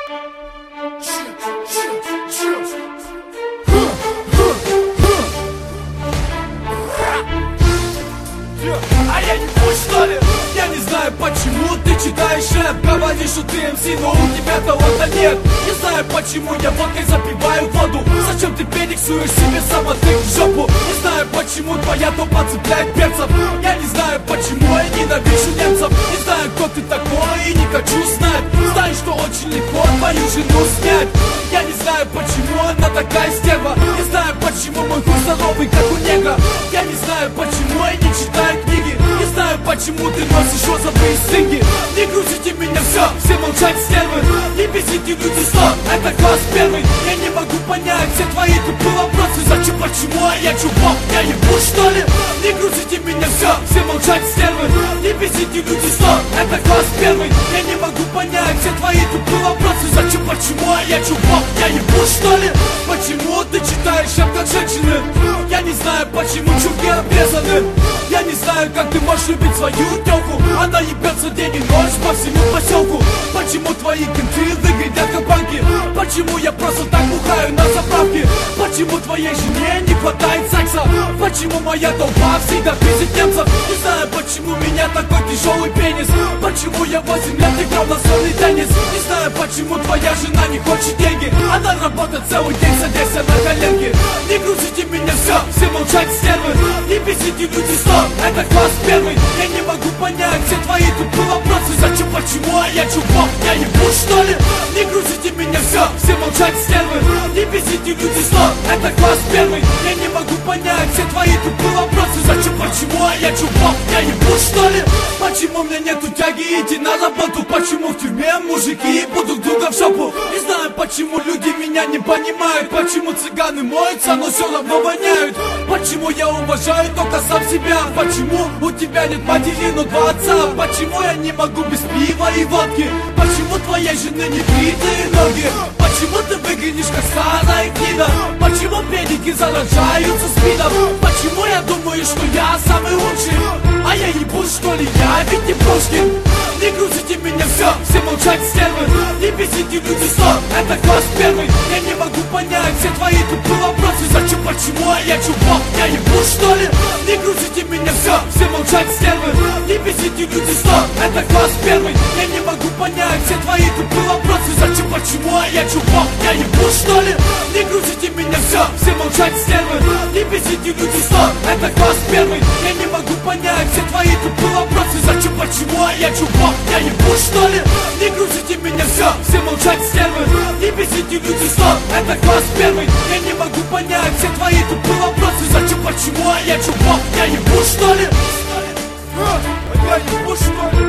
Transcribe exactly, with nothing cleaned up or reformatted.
А я не пусть, что ли? Я не знаю, почему ты читаешь рэп. Говоришь, что ты эм си, но у тебя таланта нет. Не знаю, почему я водкой запиваю воду. Зачем ты перексуешь себе самотык в жопу? Не знаю, почему твоя топа цепляет перцев. Я не знаю, почему я ненавижу немцев. Не знаю, кто ты такой и не хочу знать. Знаю, что очень легко твою жену снять. Я не знаю, почему она такая стерва. Не знаю, почему мой хуй здоровый, как у негра. Я не знаю, почему я не читаю книги. Не знаю, почему ты носишь розовые стынги. Не грузите меня, все, все молчать, стервы. Не бесите люди, стоп, это класс первый. Я не могу понять все твои тупые вопросы. Зачем, почему, а я чувак, я ебу, что ли? Не грузите меня, все, все молчать, стервы. Не бесите люди, стоп, это класс первый. Я не могу понять все твои тупые вопросы. Зачем, почему, а я чувак, я ебу, что ли? Почему ты читаешь рэп как женщины? Я не знаю, почему чуваки обрезаны. Я не знаю, как ты можешь любить свою тёлку. Она ебется день и ночь по всему поселку. Почему твои кенты выглядят как банки? Почему я просто так бухаю на заправке? Почему твоей жене не хватает секса? Почему моя толпа всегда пиздит немцев? Не знаю, почему у меня такой тяжелый пенис. Почему я восемь лет играл на сонный теннис? Не знаю, почему твоя жена не хочет деньги. Она работает целый день, садясь на коленки. Не грузите меня, все, все молчать, стервы. Не бесите люди, стоп, это класс первый. Я не могу понять все твои тупые вопросы. Зачем, почему, а я чувак, я ебу, что ли? Не грузите меня, все, все молчать, стервы. Не бесите люди, стоп, это класс первый. Я не могу понять все твои тупые вопросы. Зачем, почему, а я чувак, я ебу, что ли? Почему мне нету тяги идти на работу? Почему в тюрьме мужики будут друга в жопу? Не знаю, почему люди меня не понимают. Почему цыганы моются, но все равно воняют. Почему я уважаю только сам себя? Почему у тебя нет матери, но два отца? Почему я не могу без пива и водки? Почему твоей жены не бритые ноги? Почему ты выглядишь как старая гнида? Почему педики заражаются спидом? Почему я думаю, что я самый лучший? А я ебу, что ли, я ведь не Пушкин. Не грузите меня, все, все молчать, стервы. Не бесите люди, стоп, это класс первый. Я не могу понять все твои тупые вопросы. Зачем, почему, а я чувак, я ебу, что ли? Не грузите меня, все, все молчать, стервы. Не бесите люди, стоп, это класс первый. Я не могу понять все твои тупые вопросы. Зачем, почему, а я чувак, я ебу, что ли? Не грузите меня, все, все молчать, стервы. Не бесите люди, стоп, это класс первый. Я не могу понять все твои тупые вопросы. Зачем, почему, а я чувак, я ебу, что ли? Не грузите меня, все, все молчать, стервы. Не бесите люди, стоп, это класс первый. Я не могу понять все твои тупые вопросы. Зачем, почему, а я чувак, я ебу, что ли? Я ебу, что ли?